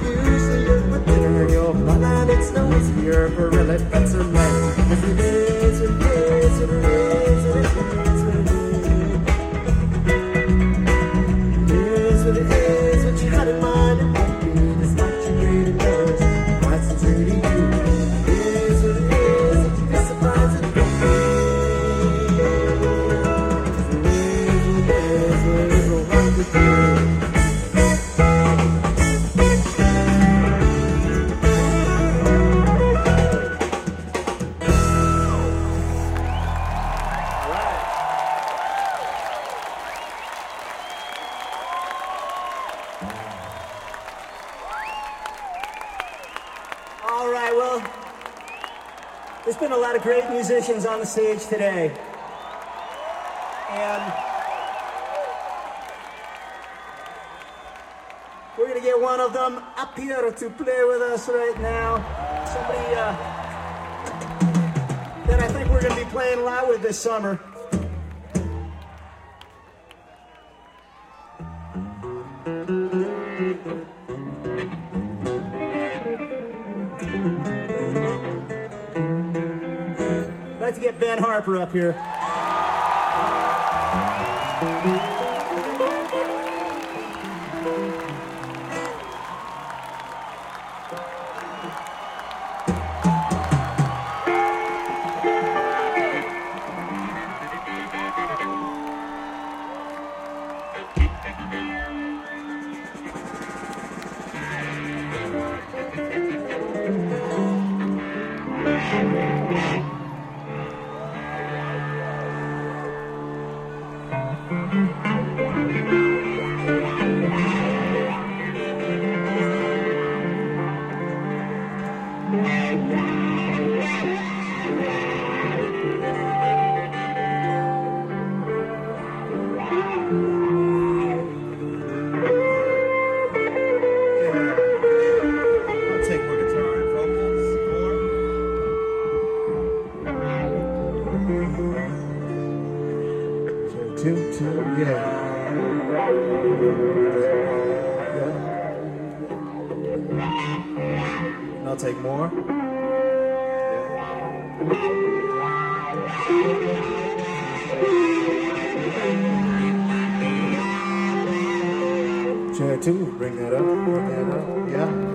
usually live for dinner. Your mother, it's no easier for really better men. If it is, it is, it is, it is, it is, it is, what you had in mind, it won't be. It's not your great endeavors, what's it's really you. It is, what it is, if you be surprised, it won't be. It is, what it is, what it is, what it is. All right, well, there's been a lot of great musicians on the stage today. And we're going to get one of them up here to play with us right now. Somebody that I think we're going to be playing a lot with this summer. I'd like to get Ben Harper up here. I'll take more. Chair two, bring that up, yeah.